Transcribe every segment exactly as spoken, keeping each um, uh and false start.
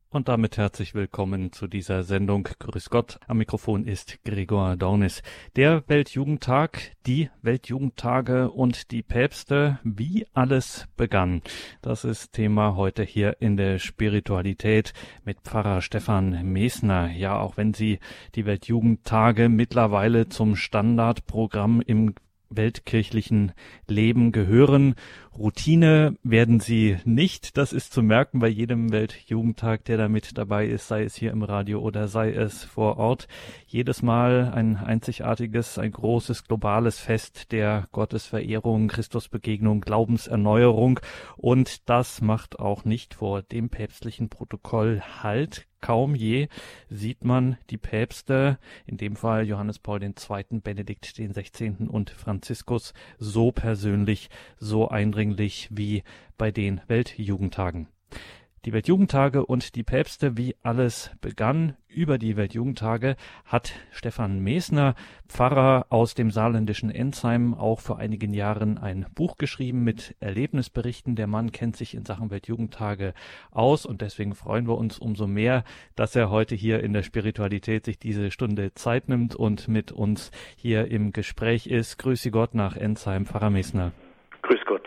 Und damit herzlich willkommen zu dieser Sendung. Grüß Gott, am Mikrofon ist Gregor Dornis. Der Weltjugendtag, die Weltjugendtage und die Päpste, wie alles begann. Das ist Thema heute hier in der Spiritualität mit Pfarrer Stefan Mesner. Ja, auch wenn Sie die Weltjugendtage mittlerweile zum Standardprogramm im weltkirchlichen Leben gehören. Routine werden sie nicht. Das ist zu merken bei jedem Weltjugendtag, der da mit dabei ist, sei es hier im Radio oder sei es vor Ort. Jedes Mal ein einzigartiges, ein großes, globales Fest der Gottesverehrung, Christusbegegnung, Glaubenserneuerung. Und das macht auch nicht vor dem päpstlichen Protokoll Halt. Kaum je sieht man die Päpste, in dem Fall Johannes Paul der Zweite., Benedikt der Sechzehnte. und Franziskus, so persönlich, so eindringlich wie bei den Weltjugendtagen. Die Weltjugendtage und die Päpste, wie alles begann. Über die Weltjugendtage hat Stefan Mesner, Pfarrer aus dem saarländischen Enzheim, auch vor einigen Jahren ein Buch geschrieben mit Erlebnisberichten. Der Mann kennt sich in Sachen Weltjugendtage aus und deswegen freuen wir uns umso mehr, dass er heute hier in der Spiritualität sich diese Stunde Zeit nimmt und mit uns hier im Gespräch ist. Grüße Gott nach Enzheim, Pfarrer Mesner. Grüß Gott.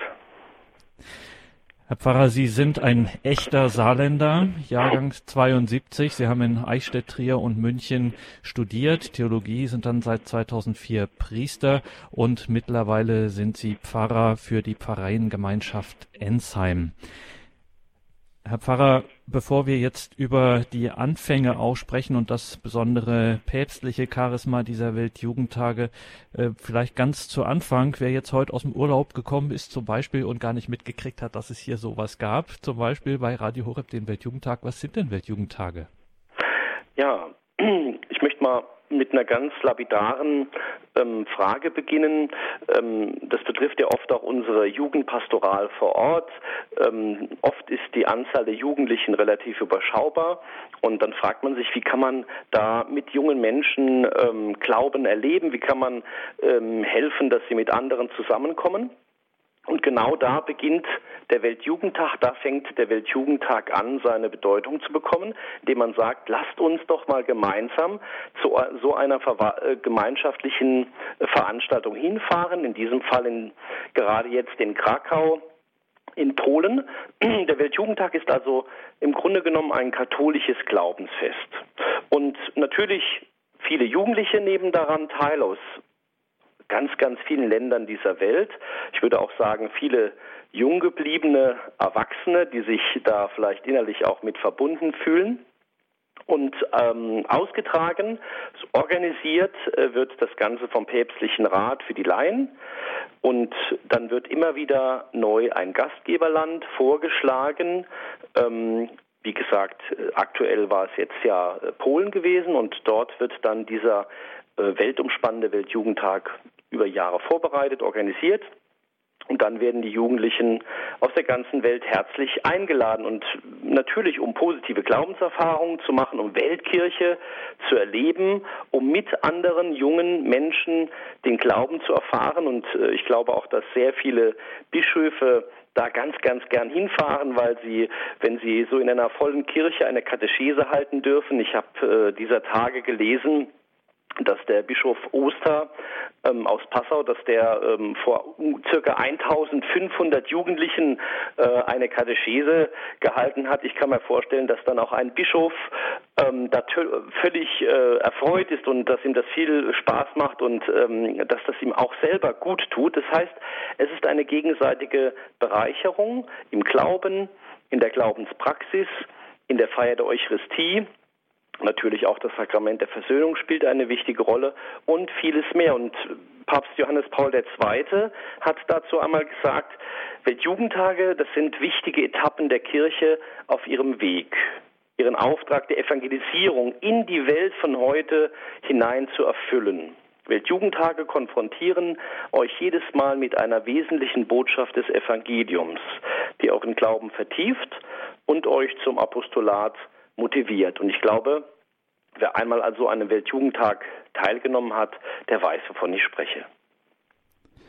Herr Pfarrer, Sie sind ein echter Saarländer, Jahrgang zweiundsiebzig. Sie haben in Eichstätt, Trier und München studiert, Theologie, sind dann seit zweitausendvier Priester und mittlerweile sind Sie Pfarrer für die Pfarreiengemeinschaft Enzheim. Herr Pfarrer, bevor wir jetzt über die Anfänge auch sprechen und das besondere päpstliche Charisma dieser Weltjugendtage, äh, vielleicht ganz zu Anfang, wer jetzt heute aus dem Urlaub gekommen ist zum Beispiel und gar nicht mitgekriegt hat, dass es hier sowas gab, zum Beispiel bei Radio Horeb den Weltjugendtag. Was sind denn Weltjugendtage? Ja, ich möchte mal mit einer ganz lapidaren ähm, Frage beginnen. Ähm, das betrifft ja oft auch unsere Jugendpastoral vor Ort. Ähm, oft ist die Anzahl der Jugendlichen relativ überschaubar und dann fragt man sich, wie kann man da mit jungen Menschen ähm, Glauben erleben? Wie kann man ähm, helfen, dass sie mit anderen zusammenkommen? Und genau da beginnt der Weltjugendtag, da fängt der Weltjugendtag an, seine Bedeutung zu bekommen, indem man sagt, lasst uns doch mal gemeinsam zu so einer Ver- gemeinschaftlichen Veranstaltung hinfahren, in diesem Fall in, gerade jetzt in Krakau in Polen. Der Weltjugendtag ist also im Grunde genommen ein katholisches Glaubensfest. Und natürlich viele Jugendliche nehmen daran teil aus ganz, ganz vielen Ländern dieser Welt. Ich würde auch sagen, viele jung gebliebene Erwachsene, die sich da vielleicht innerlich auch mit verbunden fühlen. Und ähm, ausgetragen, organisiert äh, wird das Ganze vom Päpstlichen Rat für die Laien. Und dann wird immer wieder neu ein Gastgeberland vorgeschlagen. Ähm, Wie gesagt, aktuell war es jetzt ja Polen gewesen und dort wird dann dieser äh, weltumspannende Weltjugendtag über Jahre vorbereitet, organisiert. Und dann werden die Jugendlichen aus der ganzen Welt herzlich eingeladen und natürlich, um positive Glaubenserfahrungen zu machen, um Weltkirche zu erleben, um mit anderen jungen Menschen den Glauben zu erfahren. Und äh, ich glaube auch, dass sehr viele Bischöfe da ganz, ganz gern hinfahren, weil sie, wenn sie so in einer vollen Kirche eine Katechese halten dürfen, ich habe äh, dieser Tage gelesen, dass der Bischof Oster ähm, aus Passau, dass der ähm, vor circa eintausendfünfhundert Jugendlichen äh, eine Katechese gehalten hat. Ich kann mir vorstellen, dass dann auch ein Bischof ähm, da t- völlig äh, erfreut ist und dass ihm das viel Spaß macht und ähm, dass das ihm auch selber gut tut. Das heißt, es ist eine gegenseitige Bereicherung im Glauben, in der Glaubenspraxis, in der Feier der Eucharistie. Natürlich auch das Sakrament der Versöhnung spielt eine wichtige Rolle und vieles mehr. Und Papst Johannes Paul der Zweite hat dazu einmal gesagt, Weltjugendtage, das sind wichtige Etappen der Kirche auf ihrem Weg, ihren Auftrag der Evangelisierung in die Welt von heute hinein zu erfüllen. Weltjugendtage konfrontieren euch jedes Mal mit einer wesentlichen Botschaft des Evangeliums, die euren Glauben vertieft und euch zum Apostolat motiviert. Und ich glaube, wer einmal an so einem Weltjugendtag teilgenommen hat, der weiß, wovon ich spreche.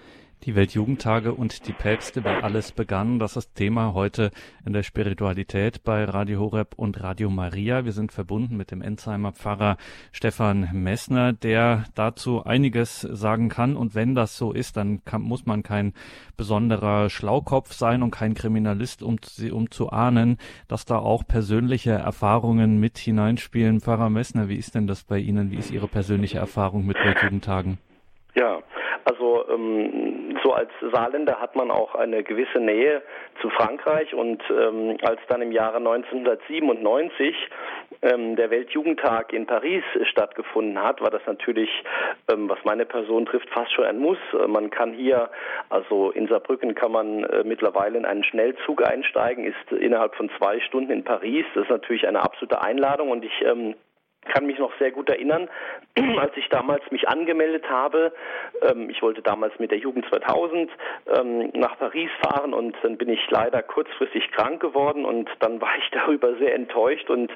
Die Weltjugendtage und die Päpste, wie alles begann, das ist Thema heute in der Spiritualität bei Radio Horeb und Radio Maria. Wir sind verbunden mit dem Enzheimer Pfarrer Stefan Messner, der dazu einiges sagen kann. Und wenn das so ist, dann kann, muss man kein besonderer Schlaukopf sein und kein Kriminalist, um, um zu ahnen, dass da auch persönliche Erfahrungen mit hineinspielen. Pfarrer Messner, wie ist denn das bei Ihnen? Wie ist Ihre persönliche Erfahrung mit Weltjugendtagen? Ja, also ähm, so als Saarländer hat man auch eine gewisse Nähe zu Frankreich und ähm, als dann im Jahre neunzehnhundertsiebenundneunzig ähm, der Weltjugendtag in Paris stattgefunden hat, war das natürlich, ähm, was meine Person trifft, fast schon ein Muss. Man kann hier, also in Saarbrücken kann man äh, mittlerweile in einen Schnellzug einsteigen, ist innerhalb von zwei Stunden in Paris. Das ist natürlich eine absolute Einladung und ich ähm, kann mich noch sehr gut erinnern, als ich damals mich angemeldet habe. Ähm, ich wollte damals mit der Jugend zweitausend ähm, nach Paris fahren und dann bin ich leider kurzfristig krank geworden und dann war ich darüber sehr enttäuscht und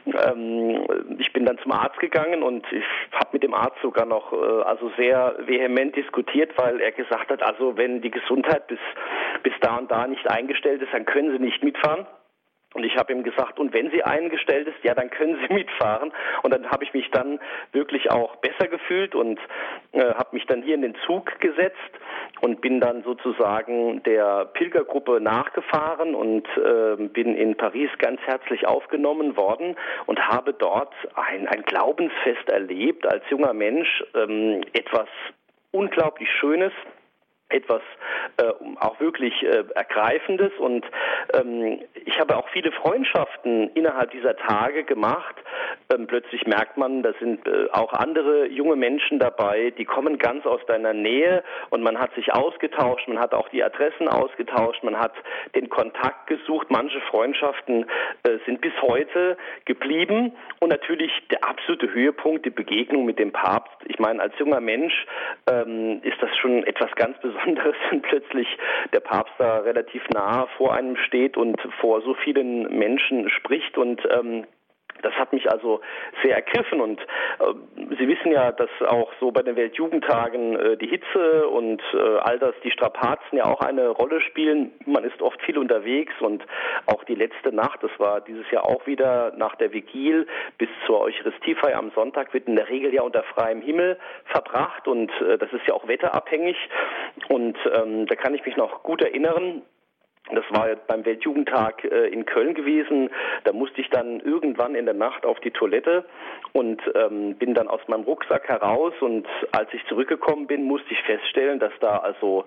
ähm, ich bin dann zum Arzt gegangen und ich habe mit dem Arzt sogar noch äh, also sehr vehement diskutiert, weil er gesagt hat, also wenn die Gesundheit bis, bis da und da nicht eingestellt ist, dann können Sie nicht mitfahren. Und ich habe ihm gesagt, und wenn sie eingestellt ist, ja, dann können Sie mitfahren. Und dann habe ich mich dann wirklich auch besser gefühlt und äh, habe mich dann hier in den Zug gesetzt und bin dann sozusagen der Pilgergruppe nachgefahren und äh, bin in Paris ganz herzlich aufgenommen worden und habe dort ein, ein Glaubensfest erlebt als junger Mensch, ähm, etwas unglaublich Schönes. Etwas äh, auch wirklich äh, Ergreifendes und ähm, ich habe auch viele Freundschaften innerhalb dieser Tage gemacht. Ähm, plötzlich merkt man, da sind äh, auch andere junge Menschen dabei, die kommen ganz aus deiner Nähe und man hat sich ausgetauscht, man hat auch die Adressen ausgetauscht, man hat den Kontakt gesucht. Manche Freundschaften äh, sind bis heute geblieben und natürlich der absolute Höhepunkt, die Begegnung mit dem Papst. Ich meine, als junger Mensch ähm, ist das schon etwas ganz Besonderes. Besonderes, wenn plötzlich der Papst da relativ nah vor einem steht und vor so vielen Menschen spricht und ähm, das hat mich also sehr ergriffen und äh, Sie wissen ja, dass auch so bei den Weltjugendtagen äh, die Hitze und äh, all das, die Strapazen ja auch eine Rolle spielen. Man ist oft viel unterwegs und auch die letzte Nacht, das war dieses Jahr auch wieder nach der Vigil bis zur Eucharistiefeier am Sonntag, wird in der Regel ja unter freiem Himmel verbracht und äh, das ist ja auch wetterabhängig und ähm, da kann ich mich noch gut erinnern. Das war jetzt beim Weltjugendtag äh, in Köln gewesen. Da musste ich dann irgendwann in der Nacht auf die Toilette und ähm, bin dann aus meinem Rucksack heraus. Und als ich zurückgekommen bin, musste ich feststellen, dass da also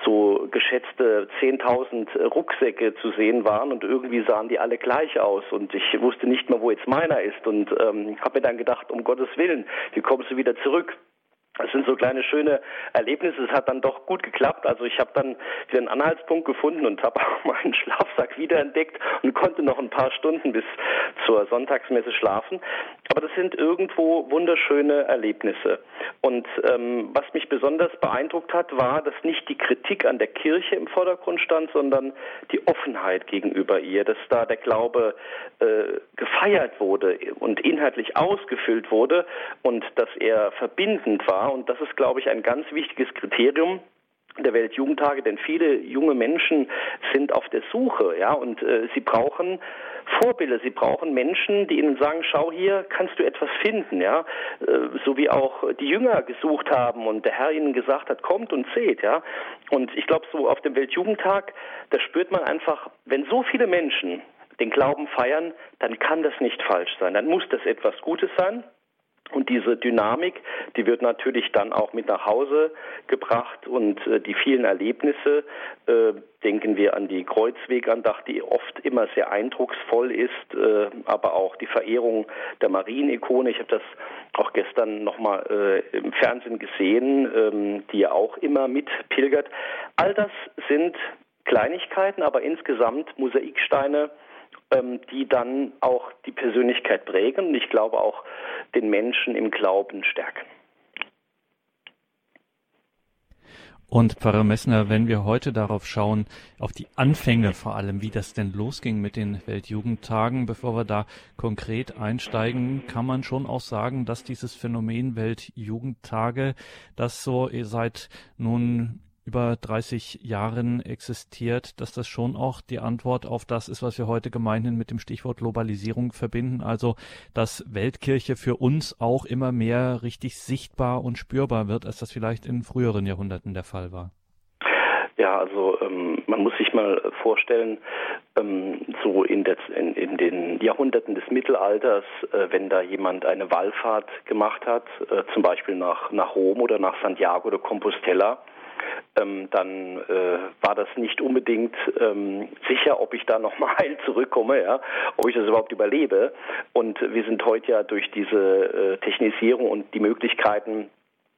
so geschätzte zehntausend Rucksäcke zu sehen waren. Und irgendwie sahen die alle gleich aus. Und ich wusste nicht mehr, wo jetzt meiner ist. Und ähm, habe mir dann gedacht, um Gottes Willen, wie kommst du wieder zurück? Das sind so kleine schöne Erlebnisse. Es hat dann doch gut geklappt. Also ich habe dann wieder einen Anhaltspunkt gefunden und habe auch meinen Schlafsack wiederentdeckt und konnte noch ein paar Stunden bis zur Sonntagsmesse schlafen. Aber das sind irgendwo wunderschöne Erlebnisse. Und ähm, was mich besonders beeindruckt hat, war, dass nicht die Kritik an der Kirche im Vordergrund stand, sondern die Offenheit gegenüber ihr, dass da der Glaube äh, gefeiert wurde und inhaltlich ausgefüllt wurde und dass er verbindend war. Und das ist, glaube ich, ein ganz wichtiges Kriterium der Weltjugendtage, denn viele junge Menschen sind auf der Suche, ja, und äh, sie brauchen Vorbilder, sie brauchen Menschen, die ihnen sagen, schau, hier kannst du etwas finden, ja, äh, so wie auch die Jünger gesucht haben und der Herr ihnen gesagt hat, kommt und seht, ja, und ich glaube, so auf dem Weltjugendtag, da spürt man einfach, wenn so viele Menschen den Glauben feiern, dann kann das nicht falsch sein, dann muss das etwas Gutes sein. Und diese Dynamik, die wird natürlich dann auch mit nach Hause gebracht und äh, die vielen Erlebnisse, äh, denken wir an die Kreuzwegandacht, die oft immer sehr eindrucksvoll ist, äh, aber auch die Verehrung der Marienikone. Ich habe das auch gestern nochmal äh, im Fernsehen gesehen, ähm, die ja auch immer mitpilgert. All das sind Kleinigkeiten, aber insgesamt Mosaiksteine, die dann auch die Persönlichkeit prägen und ich glaube auch den Menschen im Glauben stärken. Und Pfarrer Messner, wenn wir heute darauf schauen, auf die Anfänge vor allem, wie das denn losging mit den Weltjugendtagen, bevor wir da konkret einsteigen, kann man schon auch sagen, dass dieses Phänomen Weltjugendtage, das so seit nun über dreißig Jahren existiert, dass das schon auch die Antwort auf das ist, was wir heute gemeinhin mit dem Stichwort Globalisierung verbinden, also dass Weltkirche für uns auch immer mehr richtig sichtbar und spürbar wird, als das vielleicht in früheren Jahrhunderten der Fall war. Ja, also ähm, man muss sich mal vorstellen, ähm, so in, der, in, in den Jahrhunderten des Mittelalters, äh, wenn da jemand eine Wallfahrt gemacht hat, äh, zum Beispiel nach, nach Rom oder nach Santiago de Compostela, ähm, dann äh, war das nicht unbedingt ähm, sicher, ob ich da nochmal heil zurückkomme, ja, ob ich das überhaupt überlebe. Und wir sind heute ja durch diese äh, Technisierung und die Möglichkeiten,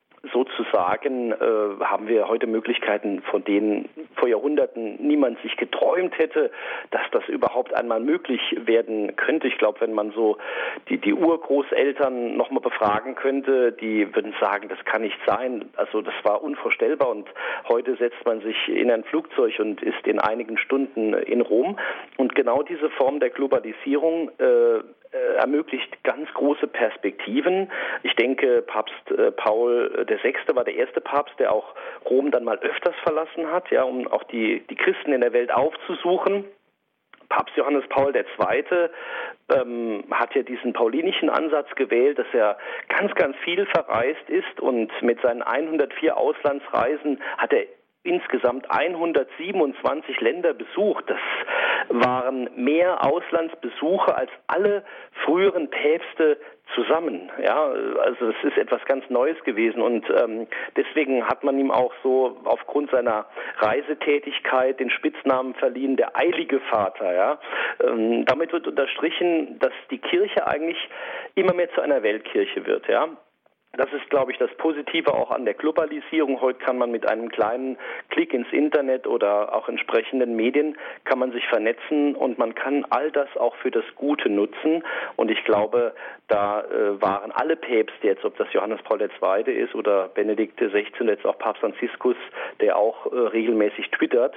sozusagen, äh, haben wir heute Möglichkeiten, von denen vor Jahrhunderten niemand sich geträumt hätte, dass das überhaupt einmal möglich werden könnte. Ich glaube, wenn man so die, die Urgroßeltern nochmal befragen könnte, die würden sagen, das kann nicht sein. Also das war unvorstellbar und heute setzt man sich in ein Flugzeug und ist in einigen Stunden in Rom. Und genau diese Form der Globalisierung äh, ermöglicht ganz große Perspektiven. Ich denke, Papst äh, Paul der Sechste war der erste Papst, der auch Rom dann mal öfters verlassen hat, ja, um auch die, die Christen in der Welt aufzusuchen. Papst Johannes Paul der Zweite ähm, hat ja diesen paulinischen Ansatz gewählt, dass er ganz, ganz viel verreist ist und mit seinen hundertvier Auslandsreisen hat er insgesamt hundertsiebenundzwanzig Länder besucht. Das waren mehr Auslandsbesuche als alle früheren Päpste zusammen. Ja, also das ist etwas ganz Neues gewesen und ähm, deswegen hat man ihm auch so aufgrund seiner Reisetätigkeit den Spitznamen verliehen, der eilige Vater. Ja, ähm, damit wird unterstrichen, dass die Kirche eigentlich immer mehr zu einer Weltkirche wird. Ja. Das ist, glaube ich, das Positive auch an der Globalisierung. Heute kann man mit einem kleinen Klick ins Internet oder auch entsprechenden Medien kann man sich vernetzen und man kann all das auch für das Gute nutzen. Und ich glaube, da äh, waren alle Päpste jetzt, ob das Johannes Paul der Zweite ist oder Benedikt der Sechzehnte, jetzt auch Papst Franziskus, der auch äh, regelmäßig twittert,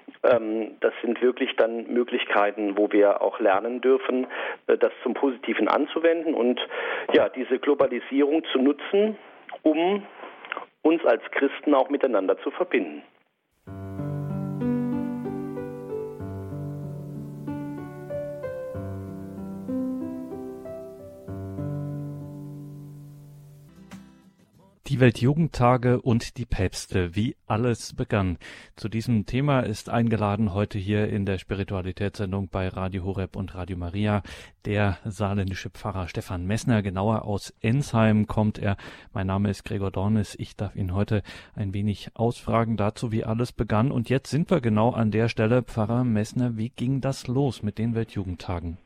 ähm, das sind wirklich dann Möglichkeiten, wo wir auch lernen dürfen, äh, das zum Positiven anzuwenden und ja, diese Globalisierung zu nutzen, um uns als Christen auch miteinander zu verbinden. Die Weltjugendtage und die Päpste, wie alles begann. Zu diesem Thema ist eingeladen heute hier in der Spiritualitätssendung bei Radio Horeb und Radio Maria der saarländische Pfarrer Stefan Messner. Genauer aus Ensheim kommt er. Mein Name ist Gregor Dornis. Ich darf ihn heute ein wenig ausfragen dazu, wie alles begann. Und jetzt sind wir genau an der Stelle. Pfarrer Messner, wie ging das los mit den Weltjugendtagen?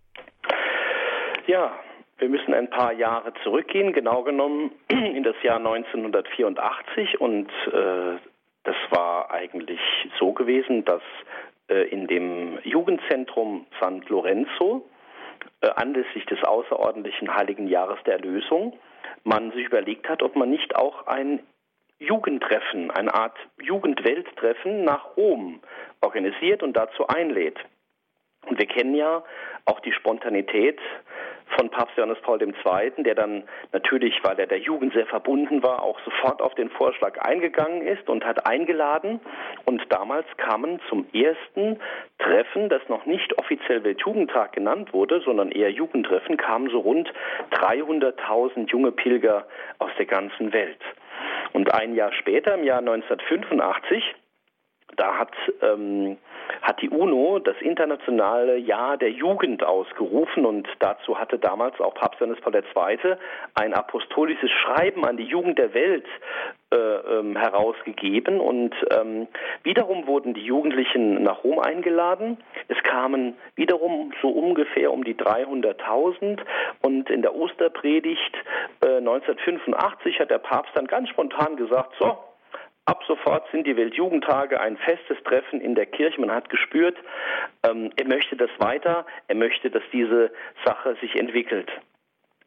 Ja, wir müssen ein paar Jahre zurückgehen, genau genommen in das Jahr neunzehnhundertvierundachtzig und äh, das war eigentlich so gewesen, dass äh, in dem Jugendzentrum Sankt Lorenzo äh, anlässlich des außerordentlichen Heiligen Jahres der Erlösung man sich überlegt hat, ob man nicht auch ein Jugendtreffen, eine Art Jugendwelttreffen nach Rom organisiert und dazu einlädt. Und wir kennen ja auch die Spontanität von Papst Johannes Paul der Zweite, der dann natürlich, weil er der Jugend sehr verbunden war, auch sofort auf den Vorschlag eingegangen ist und hat eingeladen. Und damals kamen zum ersten Treffen, das noch nicht offiziell Weltjugendtag genannt wurde, sondern eher Jugendtreffen, kamen so rund dreihunderttausend junge Pilger aus der ganzen Welt. Und ein Jahr später, im Jahr neunzehnhundertfünfundachtzig, da hat, ähm, hat die UNO das internationale Jahr der Jugend ausgerufen und dazu hatte damals auch Papst Johannes Paul der Zweite ein apostolisches Schreiben an die Jugend der Welt äh, ähm, herausgegeben und ähm, wiederum wurden die Jugendlichen nach Rom eingeladen. Es kamen wiederum so ungefähr um die dreihunderttausend und in der Osterpredigt äh, neunzehnhundertfünfundachtzig hat der Papst dann ganz spontan gesagt, so, ab sofort sind die Weltjugendtage ein festes Treffen in der Kirche. Man hat gespürt, ähm, er möchte das weiter, er möchte, dass diese Sache sich entwickelt.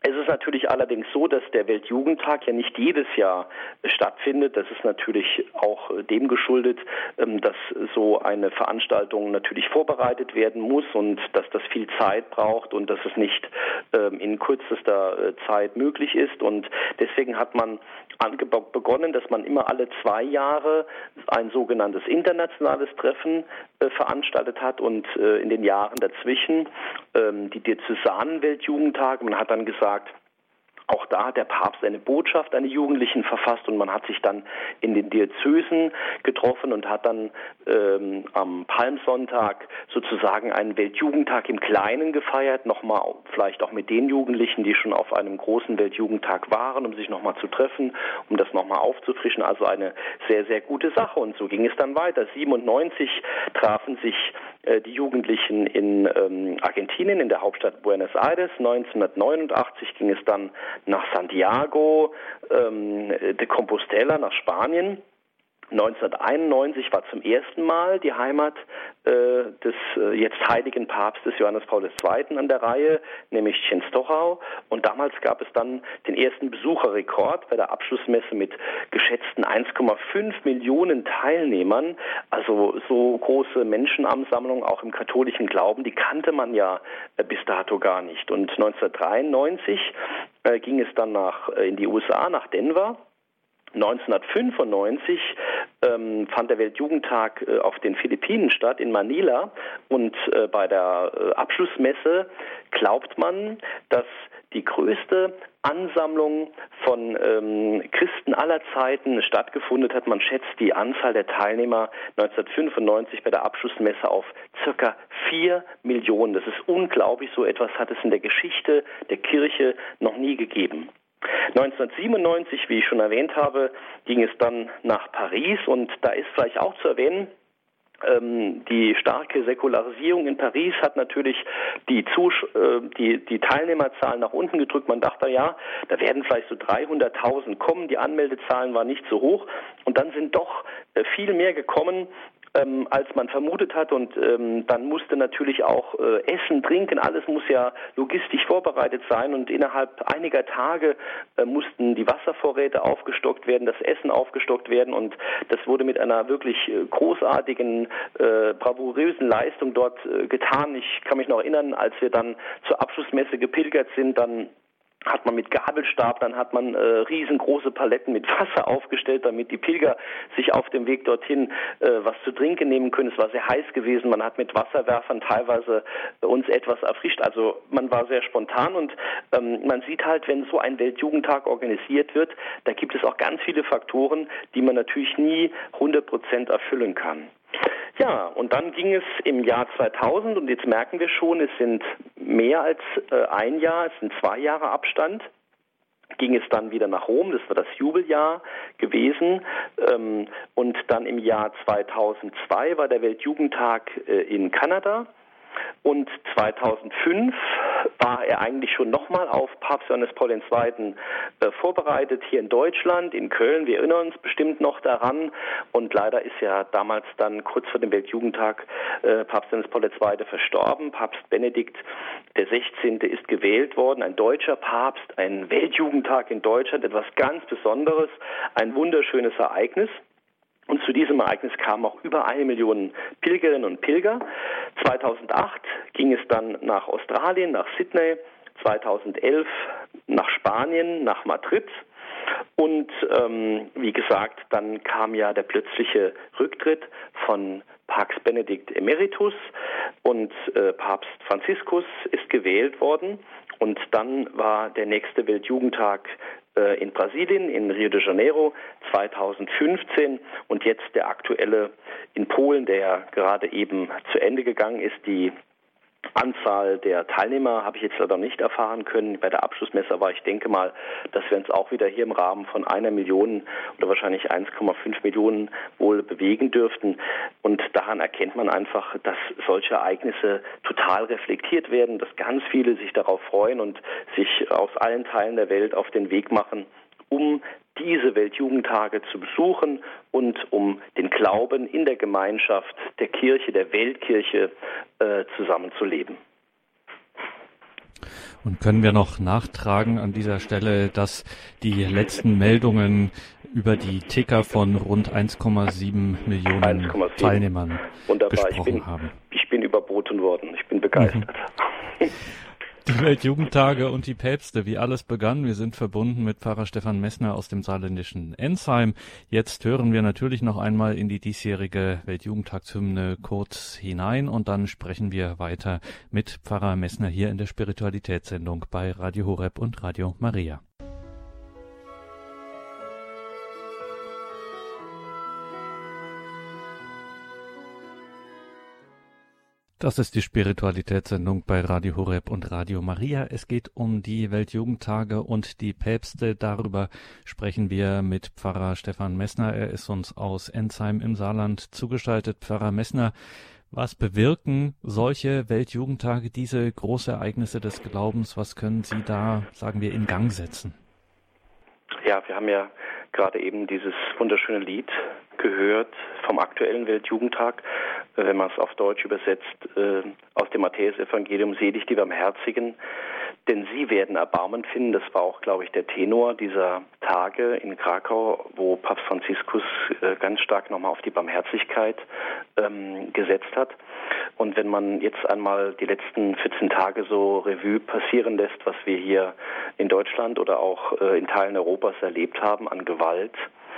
Es ist natürlich allerdings so, dass der Weltjugendtag ja nicht jedes Jahr stattfindet. Das ist natürlich auch dem geschuldet, dass so eine Veranstaltung natürlich vorbereitet werden muss und dass das viel Zeit braucht und dass es nicht in kürzester Zeit möglich ist. Und deswegen hat man begonnen, dass man immer alle zwei Jahre ein sogenanntes internationales Treffen veranstaltet hat und in den Jahren dazwischen die Diözesanen Weltjugendtage. Man hat dann gesagt, auch da hat der Papst eine Botschaft an die Jugendlichen verfasst und man hat sich dann in den Diözesen getroffen und hat dann ähm, am Palmsonntag sozusagen einen Weltjugendtag im Kleinen gefeiert, nochmal vielleicht auch mit den Jugendlichen, die schon auf einem großen Weltjugendtag waren, um sich nochmal zu treffen, um das nochmal aufzufrischen. Also eine sehr, sehr gute Sache. Und so ging es dann weiter. siebenundneunzig trafen sich äh, die Jugendlichen in ähm, Argentinien, in der Hauptstadt Buenos Aires. neunzehnhundertneunundachtzig ging es dann nach Santiago ähm, de Compostela, nach Spanien. neunzehnhunderteinundneunzig war zum ersten Mal die Heimat äh, des äh, jetzt heiligen Papstes Johannes Paul der Zweite an der Reihe, nämlich Częstochowa. Und damals gab es dann den ersten Besucherrekord bei der Abschlussmesse mit geschätzten eins Komma fünf Millionen Teilnehmern. Also so große Menschenansammlung auch im katholischen Glauben, die kannte man ja äh, bis dato gar nicht. Und neunzehnhundertdreiundneunzig äh, ging es dann nach äh, in die U S A, nach Denver. neunzehnhundertfünfundneunzig ähm, fand der Weltjugendtag äh, auf den Philippinen statt, in Manila. Und äh, bei der äh, Abschlussmesse glaubt man, dass die größte Ansammlung von ähm, Christen aller Zeiten stattgefunden hat. Man schätzt die Anzahl der Teilnehmer neunzehnhundertfünfundneunzig bei der Abschlussmesse auf circa vier Millionen. Das ist unglaublich, so etwas hat es in der Geschichte der Kirche noch nie gegeben. neunzehnhundertsiebenundneunzig, wie ich schon erwähnt habe, ging es dann nach Paris und da ist vielleicht auch zu erwähnen, ähm, die starke Säkularisierung in Paris hat natürlich die, Zus- äh, die, die Teilnehmerzahlen nach unten gedrückt. Man dachte, ja, da werden vielleicht so dreihunderttausend kommen, die Anmeldezahlen waren nicht so hoch und dann sind doch äh, viel mehr gekommen, Ähm, als man vermutet hat und ähm, dann musste natürlich auch äh, Essen, Trinken, alles muss ja logistisch vorbereitet sein und innerhalb einiger Tage äh, mussten die Wasservorräte aufgestockt werden, das Essen aufgestockt werden und das wurde mit einer wirklich äh, großartigen, äh, bravourösen Leistung dort äh, getan. Ich kann mich noch erinnern, als wir dann zur Abschlussmesse gepilgert sind, dann hat man mit Gabelstab, dann hat man äh, riesengroße Paletten mit Wasser aufgestellt, damit die Pilger sich auf dem Weg dorthin äh, was zu trinken nehmen können. Es war sehr heiß gewesen, man hat mit Wasserwerfern teilweise äh, uns etwas erfrischt. Also man war sehr spontan und ähm, man sieht halt, wenn so ein Weltjugendtag organisiert wird, da gibt es auch ganz viele Faktoren, die man natürlich nie hundert Prozent erfüllen kann. Ja, und dann ging es im Jahr zweitausend und jetzt merken wir schon, es sind mehr als äh, ein Jahr, es sind zwei Jahre Abstand, ging es dann wieder nach Rom, das war das Jubeljahr gewesen ähm, und dann im Jahr zweitausendzwei war der Weltjugendtag äh, in Kanada. Und zweitausendfünf war er eigentlich schon nochmal auf Papst Johannes Paul der Zweite äh, vorbereitet, hier in Deutschland, in Köln. Wir erinnern uns bestimmt noch daran. Und leider ist ja damals dann kurz vor dem Weltjugendtag äh, Papst Johannes Paul der Zweite verstorben. Papst Benedikt der Sechzehnte ist gewählt worden, ein deutscher Papst, ein Weltjugendtag in Deutschland, etwas ganz Besonderes, ein wunderschönes Ereignis. Und zu diesem Ereignis kamen auch über eine Million Pilgerinnen und Pilger. zweitausendacht ging es dann nach Australien, nach Sydney, zweitausendelf nach Spanien, nach Madrid. Und ähm, wie gesagt, dann kam ja der plötzliche Rücktritt von Papst Benedikt Emeritus und äh, Papst Franziskus ist gewählt worden. Und dann war der nächste Weltjugendtag äh, in Brasilien, in Rio de Janeiro zweitausendfünfzehn und jetzt der aktuelle in Polen, der gerade eben zu Ende gegangen ist. Die Anzahl der Teilnehmer habe ich jetzt leider nicht erfahren können bei der Abschlussmesse, aber ich denke mal, dass wir uns auch wieder hier im Rahmen von einer Million oder wahrscheinlich eins Komma fünf Millionen wohl bewegen dürften. Und daran erkennt man einfach, dass solche Ereignisse total reflektiert werden, dass ganz viele sich darauf freuen und sich aus allen Teilen der Welt auf den Weg machen, um diese Weltjugendtage zu besuchen und um den Glauben in der Gemeinschaft der Kirche, der Weltkirche äh, zusammenzuleben. Und können wir noch nachtragen an dieser Stelle, dass die letzten Meldungen über die Ticker von rund eins Komma sieben Millionen eins Komma sieben Teilnehmern Wunderbar. gesprochen ich bin, haben. Ich bin überboten worden. Ich bin begeistert. Mhm. Die Weltjugendtage und die Päpste, wie alles begann. Wir sind verbunden mit Pfarrer Stefan Messner aus dem saarländischen Ensheim. Jetzt hören wir natürlich noch einmal in die diesjährige Weltjugendtagshymne kurz hinein und dann sprechen wir weiter mit Pfarrer Messner hier in der Spiritualitätssendung bei Radio Horeb und Radio Maria. Das ist die Spiritualitätssendung bei Radio Horeb und Radio Maria. Es geht um die Weltjugendtage und die Päpste. Darüber sprechen wir mit Pfarrer Stefan Messner. Er ist uns aus Ensheim im Saarland zugeschaltet. Pfarrer Messner, was bewirken solche Weltjugendtage, diese Großereignisse des Glaubens? Was können Sie da, sagen wir, in Gang setzen? Ja, wir haben ja gerade eben dieses wunderschöne Lied gehört vom aktuellen Weltjugendtag, wenn man es auf Deutsch übersetzt, äh, aus dem Matthäusevangelium: Selig die Barmherzigen, denn sie werden Erbarmen finden. Das war auch, glaube ich, der Tenor dieser Tage in Krakau, wo Papst Franziskus äh, ganz stark nochmal auf die Barmherzigkeit ähm, gesetzt hat. Und wenn man jetzt einmal die letzten vierzehn Tage so Revue passieren lässt, was wir hier in Deutschland oder auch äh, in Teilen Europas erlebt haben an Gewalt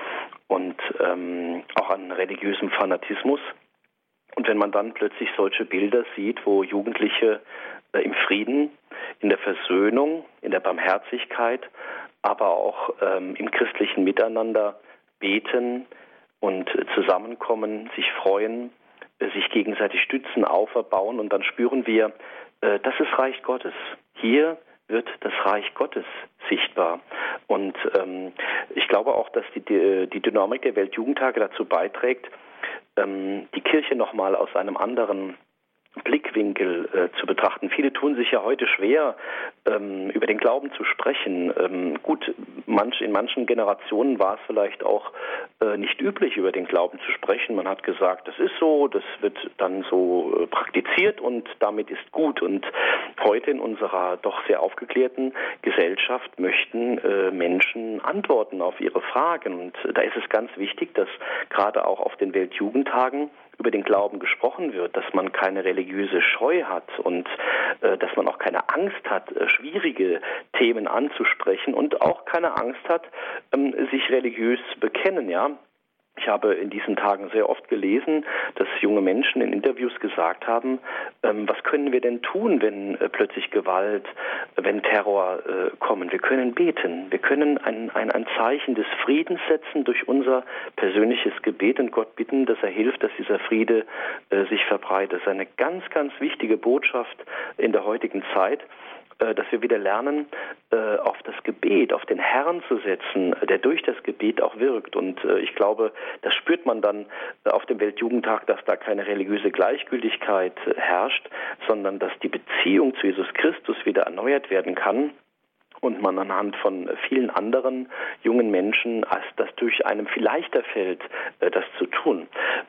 und ähm, auch an religiösem Fanatismus, und wenn man dann plötzlich solche Bilder sieht, wo Jugendliche äh, im Frieden, in der Versöhnung, in der Barmherzigkeit, aber auch ähm, im christlichen Miteinander beten und äh, zusammenkommen, sich freuen, äh, sich gegenseitig stützen, auferbauen, und dann spüren wir, äh, das ist Reich Gottes. Hier wird das Reich Gottes sichtbar. Und ähm, ich glaube auch, dass die, die, die Dynamik der Weltjugendtage dazu beiträgt, ähm, die Kirche nochmal aus einem anderen Blickwinkel äh, zu betrachten. Viele tun sich ja heute schwer, ähm, über den Glauben zu sprechen. Ähm, gut, manch, in manchen Generationen war es vielleicht auch äh, nicht üblich, über den Glauben zu sprechen. Man hat gesagt, das ist so, das wird dann so äh, praktiziert und damit ist gut. Und heute in unserer doch sehr aufgeklärten Gesellschaft möchten äh, Menschen Antworten auf ihre Fragen. Und da ist es ganz wichtig, dass gerade auch auf den Weltjugendtagen über den Glauben gesprochen wird, dass man keine religiöse Scheu hat und äh, dass man auch keine Angst hat, äh, schwierige Themen anzusprechen und auch keine Angst hat, ähm, sich religiös zu bekennen, ja. Ich habe in diesen Tagen sehr oft gelesen, dass junge Menschen in Interviews gesagt haben, ähm, was können wir denn tun, wenn äh, plötzlich Gewalt, wenn Terror äh, kommen? Wir können beten, wir können ein, ein, ein Zeichen des Friedens setzen durch unser persönliches Gebet und Gott bitten, dass er hilft, dass dieser Friede äh, sich verbreitet. Das ist eine ganz, ganz wichtige Botschaft in der heutigen Zeit, dass wir wieder lernen, auf das Gebet, auf den Herrn zu setzen, der durch das Gebet auch wirkt. Und ich glaube, das spürt man dann auf dem Weltjugendtag, dass da keine religiöse Gleichgültigkeit herrscht, sondern dass die Beziehung zu Jesus Christus wieder erneuert werden kann. Und man anhand von vielen anderen jungen Menschen, als das durch einem viel leichter fällt, das zu tun.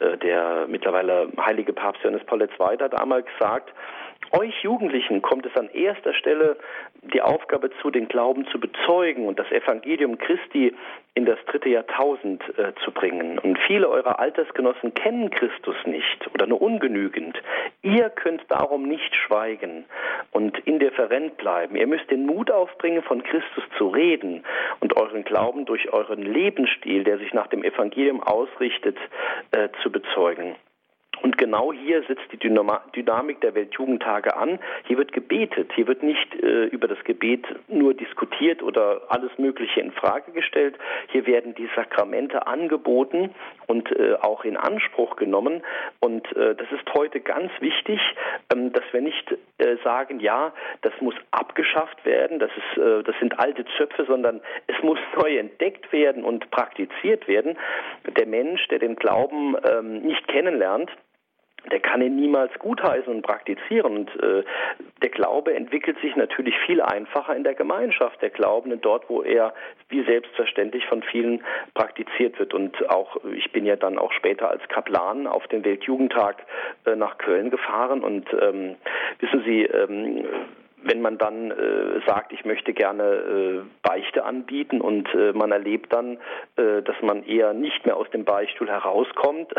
Der mittlerweile heilige Papst Johannes Paul der Zweite hat einmal gesagt, euch Jugendlichen kommt es an erster Stelle die Aufgabe zu, den Glauben zu bezeugen und das Evangelium Christi in das dritte Jahrtausend äh, zu bringen. Und viele eurer Altersgenossen kennen Christus nicht oder nur ungenügend. Ihr könnt darum nicht schweigen und indifferent bleiben. Ihr müsst den Mut aufbringen, von Christus zu reden und euren Glauben durch euren Lebensstil, der sich nach dem Evangelium ausrichtet, äh, zu bezeugen. Und genau hier setzt die Dynamik der Weltjugendtage an. Hier wird gebetet. Hier wird nicht äh, über das Gebet nur diskutiert oder alles Mögliche in Frage gestellt. Hier werden die Sakramente angeboten und äh, auch in Anspruch genommen. Und äh, das ist heute ganz wichtig, ähm, dass wir nicht äh, sagen, ja, das muss abgeschafft werden, das ist, äh, das sind alte Zöpfe, sondern es muss neu entdeckt werden und praktiziert werden. Der Mensch, der den Glauben ähm, nicht kennenlernt, der kann ihn niemals gutheißen und praktizieren. Und äh, der Glaube entwickelt sich natürlich viel einfacher in der Gemeinschaft der Glaubenden, dort, wo er wie selbstverständlich von vielen praktiziert wird. Und auch ich bin ja dann auch später als Kaplan auf den Weltjugendtag äh, nach Köln gefahren. Und ähm, wissen Sie, ähm, wenn man dann äh, sagt, ich möchte gerne äh, Beichte anbieten und äh, man erlebt dann, äh, dass man eher nicht mehr aus dem Beichtstuhl herauskommt,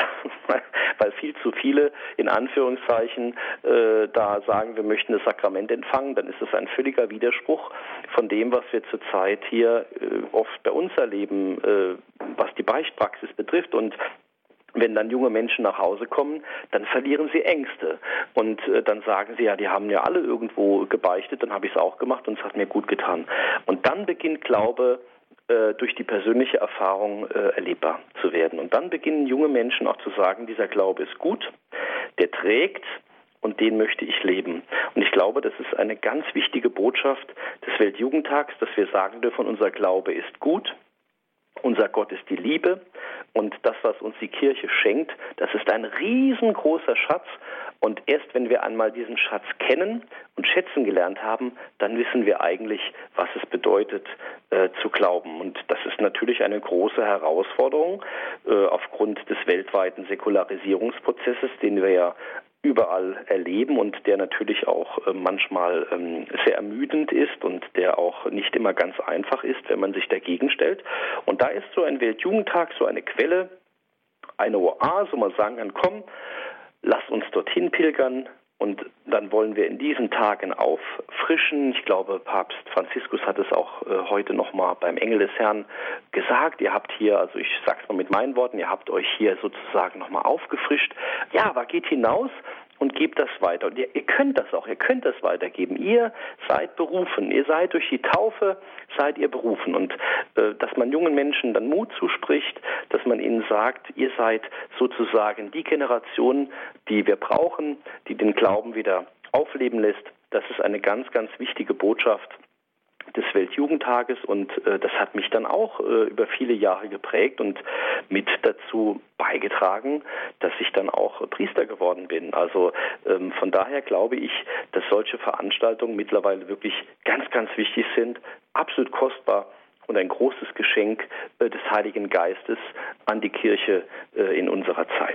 weil viel zu viele in Anführungszeichen äh, da sagen, wir möchten das Sakrament empfangen, dann ist das ein völliger Widerspruch von dem, was wir zurzeit hier äh, oft bei uns erleben, äh, was die Beichtpraxis betrifft. Und wenn dann junge Menschen nach Hause kommen, dann verlieren sie Ängste und äh, dann sagen sie, ja, die haben ja alle irgendwo gebeichtet, dann habe ich es auch gemacht und es hat mir gut getan. Und dann beginnt Glaube äh, durch die persönliche Erfahrung äh, erlebbar zu werden. Und dann beginnen junge Menschen auch zu sagen, dieser Glaube ist gut, der trägt und den möchte ich leben. Und ich glaube, das ist eine ganz wichtige Botschaft des Weltjugendtags, dass wir sagen dürfen, unser Glaube ist gut. Unser Gott ist die Liebe und das, was uns die Kirche schenkt, das ist ein riesengroßer Schatz. Und erst wenn wir einmal diesen Schatz kennen und schätzen gelernt haben, dann wissen wir eigentlich, was es bedeutet, äh, zu glauben. Und das ist natürlich eine große Herausforderung äh, aufgrund des weltweiten Säkularisierungsprozesses, den wir ja überall erleben und der natürlich auch äh, manchmal ähm, sehr ermüdend ist und der auch nicht immer ganz einfach ist, wenn man sich dagegen stellt. Und da ist so ein Weltjugendtag so eine Quelle, eine Oase, wo man sagen kann, komm, lass uns dorthin pilgern. Und dann wollen wir in diesen Tagen auffrischen. Ich glaube, Papst Franziskus hat es auch äh, heute nochmal beim Engel des Herrn gesagt. Ihr habt hier, also ich sag's mal mit meinen Worten, ihr habt euch hier sozusagen nochmal aufgefrischt. Ja, aber geht hinaus und gebt das weiter. Und ihr, ihr könnt das auch, ihr könnt das weitergeben. Ihr seid berufen, ihr seid durch die Taufe, seid ihr berufen. Und äh, dass man jungen Menschen dann Mut zuspricht, dass man ihnen sagt, ihr seid sozusagen die Generation, die wir brauchen, die den Glauben wieder aufleben lässt. Das ist eine ganz, ganz wichtige Botschaft des Weltjugendtages und äh, das hat mich dann auch äh, über viele Jahre geprägt und mit dazu beigetragen, dass ich dann auch Priester geworden bin. Also ähm, von daher glaube ich, dass solche Veranstaltungen mittlerweile wirklich ganz, ganz wichtig sind, absolut kostbar und ein großes Geschenk äh, des Heiligen Geistes an die Kirche äh, in unserer Zeit.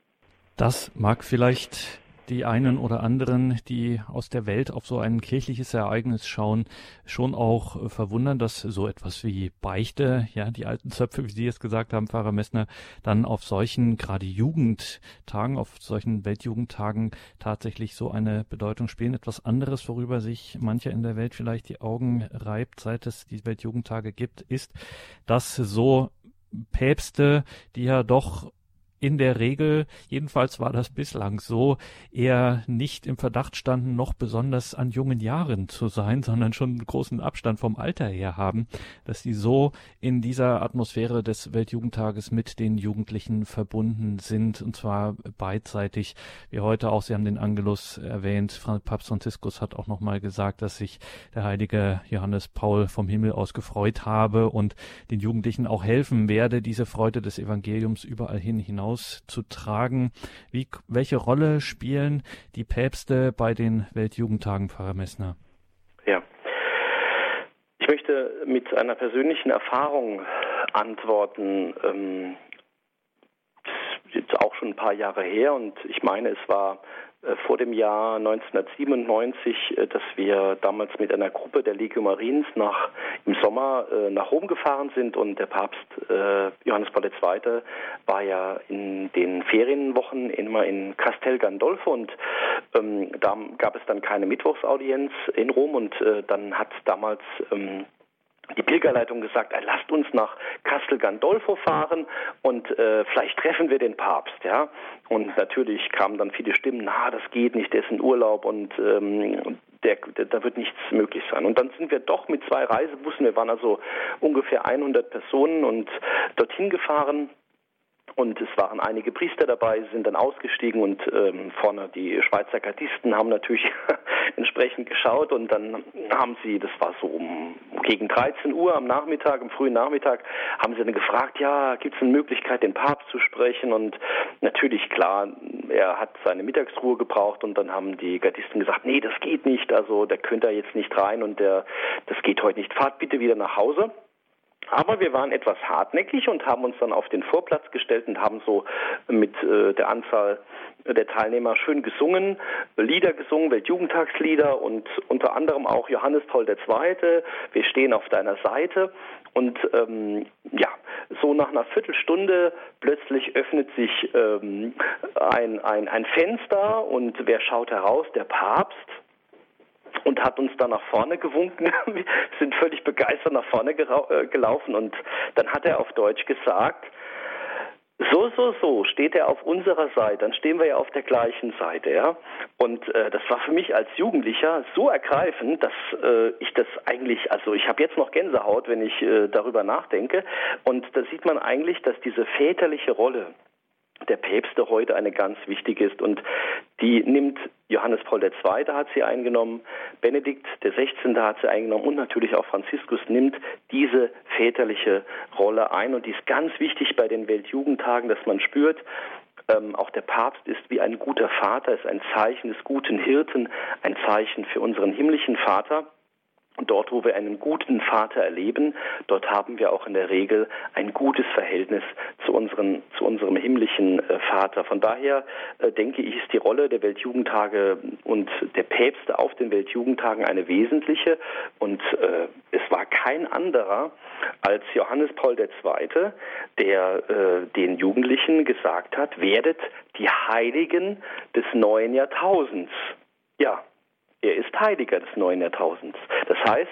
Das mag vielleicht die einen oder anderen, die aus der Welt auf so ein kirchliches Ereignis schauen, schon auch verwundern, dass so etwas wie Beichte, ja, die alten Zöpfe, wie Sie es gesagt haben, Pfarrer Messner, dann auf solchen, gerade Jugendtagen, auf solchen Weltjugendtagen tatsächlich so eine Bedeutung spielen. Etwas anderes, worüber sich mancher in der Welt vielleicht die Augen reibt, seit es die Weltjugendtage gibt, ist, dass so Päpste, die ja doch in der Regel, jedenfalls war das bislang so, eher nicht im Verdacht standen, noch besonders an jungen Jahren zu sein, sondern schon einen großen Abstand vom Alter her haben, dass sie so in dieser Atmosphäre des Weltjugendtages mit den Jugendlichen verbunden sind, und zwar beidseitig, wie heute auch. Sie haben den Angelus erwähnt, Papst Franziskus hat auch nochmal gesagt, dass sich der heilige Johannes Paul vom Himmel aus gefreut habe und den Jugendlichen auch helfen werde, diese Freude des Evangeliums überall hin hinaus zu tragen. Wie, welche Rolle spielen die Päpste bei den Weltjugendtagen, Pfarrer Messner? Ja, ich möchte mit einer persönlichen Erfahrung antworten. Ähm, das ist jetzt auch schon ein paar Jahre her und ich meine, es war vor dem Jahr neunzehnhundertsiebenundneunzig, dass wir damals mit einer Gruppe der Legio Mariens nach, im Sommer äh, nach Rom gefahren sind und der Papst äh, Johannes Paul der Zweite war ja in den Ferienwochen immer in Castel Gandolfo und ähm, da gab es dann keine Mittwochsaudienz in Rom und äh, dann hat damals ähm, die Pilgerleitung gesagt, lasst uns nach Castel Gandolfo fahren und äh, vielleicht treffen wir den Papst, ja. Und natürlich kamen dann viele Stimmen, na, das geht nicht, der ist in Urlaub und ähm, der, der, da wird nichts möglich sein. Und dann sind wir doch mit zwei Reisebussen, wir waren also ungefähr hundert Personen und dorthin gefahren. Und es waren einige Priester dabei, sind dann ausgestiegen und ähm, vorne die Schweizer Gardisten haben natürlich entsprechend geschaut und dann haben sie, das war so um gegen dreizehn Uhr am Nachmittag, am frühen Nachmittag, haben sie dann gefragt, ja, gibt es eine Möglichkeit, den Papst zu sprechen? Und natürlich, klar, er hat seine Mittagsruhe gebraucht und dann haben die Gardisten gesagt, nee, das geht nicht, also der könnte da jetzt nicht rein und der, das geht heute nicht, fahrt bitte wieder nach Hause. Aber wir waren etwas hartnäckig und haben uns dann auf den Vorplatz gestellt und haben so mit äh, der Anzahl der Teilnehmer schön gesungen, Lieder gesungen, Weltjugendtagslieder und unter anderem auch Johannes Paul der Zweite. Wir stehen auf deiner Seite. Und ähm, ja, so nach einer Viertelstunde plötzlich öffnet sich ähm, ein, ein, ein Fenster und wer schaut heraus? Der Papst. Und hat uns da nach vorne gewunken. Wir sind völlig begeistert nach vorne gelaufen und dann hat er auf Deutsch gesagt, so, so, so, steht er auf unserer Seite, dann stehen wir ja auf der gleichen Seite, ja. Und äh, das war für mich als Jugendlicher so ergreifend, dass äh, ich das eigentlich, also ich habe jetzt noch Gänsehaut, wenn ich äh, darüber nachdenke. Und da sieht man eigentlich, dass diese väterliche Rolle der Päpste heute eine ganz wichtige ist und die nimmt Johannes Paul der Zweite hat sie eingenommen, Benedikt der Sechzehnte hat sie eingenommen und natürlich auch Franziskus nimmt diese väterliche Rolle ein und die ist ganz wichtig bei den Weltjugendtagen, dass man spürt, ähm, auch der Papst ist wie ein guter Vater, ist ein Zeichen des guten Hirten, ein Zeichen für unseren himmlischen Vater. Und dort, wo wir einen guten Vater erleben, dort haben wir auch in der Regel ein gutes Verhältnis zu, unseren, zu unserem himmlischen äh, Vater. Von daher äh, denke ich, ist die Rolle der Weltjugendtage und der Päpste auf den Weltjugendtagen eine wesentliche. Und äh, es war kein anderer als Johannes Paul der Zweite, der äh, den Jugendlichen gesagt hat, werdet die Heiligen des neuen Jahrtausends. Ja. Er ist Heiliger des neuen Jahrtausends. Das heißt,